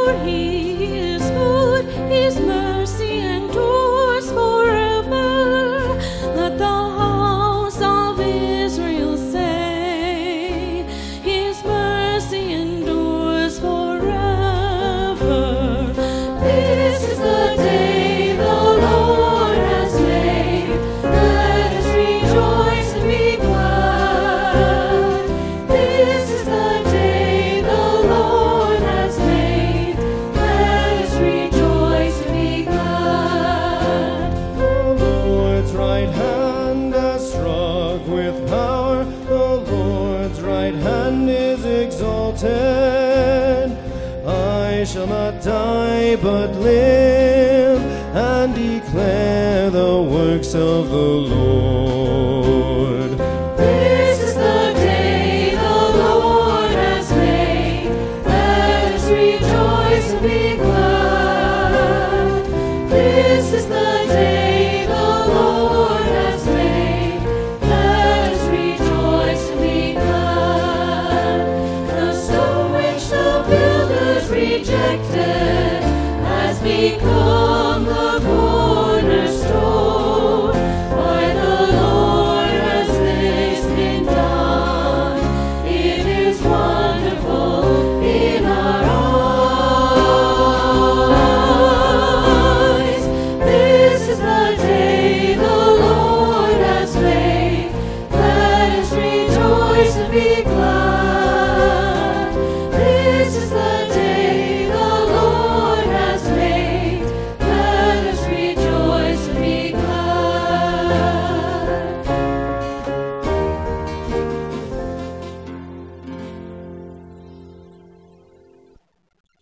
He is good, His mercy endures forever. Let the house of Israel say, His mercy endures forever. This is the day the Lord has made. Let us rejoice and be glad. This is the day the Lord has made. Let us rejoice and be glad. The Lord's right hand has struck with power. The Lord's right hand is exalted. I shall not die but live and declare the works of the Lord. This is the day the Lord has made. Let us rejoice and be glad. This is the day the Lord has made. Let us rejoice and be glad. The stone which the builders rejected has become